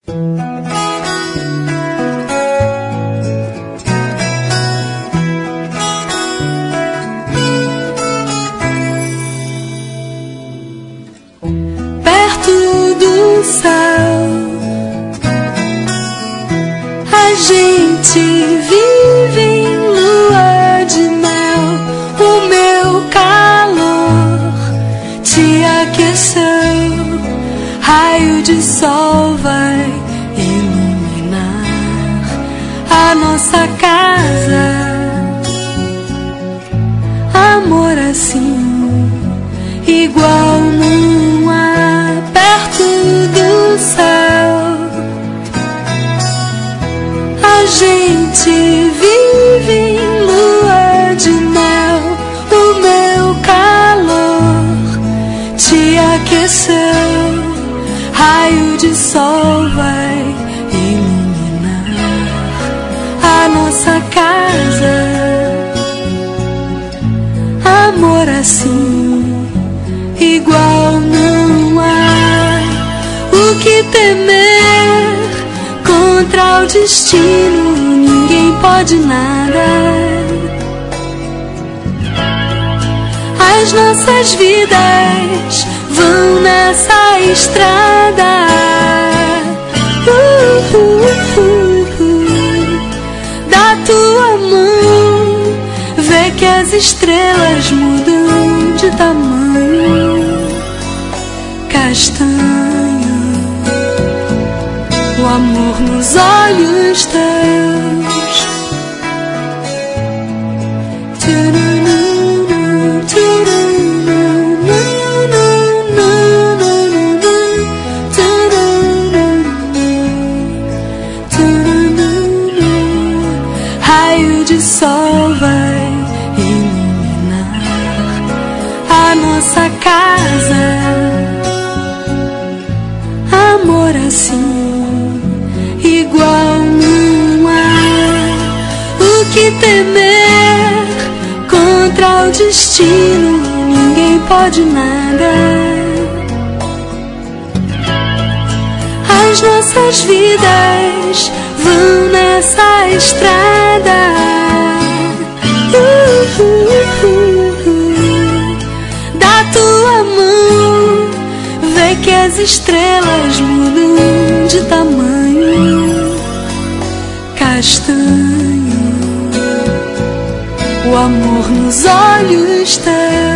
Perto do céu, a gente vive em lua de mel. O meu calor te aqueceu, raio de sol vai iluminar a nossa casa. Amor assim, igual não há. Perto do céu, a gente vive em lua de mel. O meu calor te aqueceu, raio de sol vai iluminar a nossa casa. Amor assim, igual não há. O que temer contra o destino? Ninguém pode nada. As nossas vidas vão nessa estrada. Da tua mão, vê que as estrelas mudam de tamanho. Castanho, o amor nos olhos teus. Raio de sol vai iluminar a nossa casa. Amor assim, igual não há. O que temer contra o destino? Ninguém pode nada. As nossas vidas vão nessa estrada. Da tua mão, vê que as estrelas mudam de tamanho. Castanho, o amor nos olhos teus.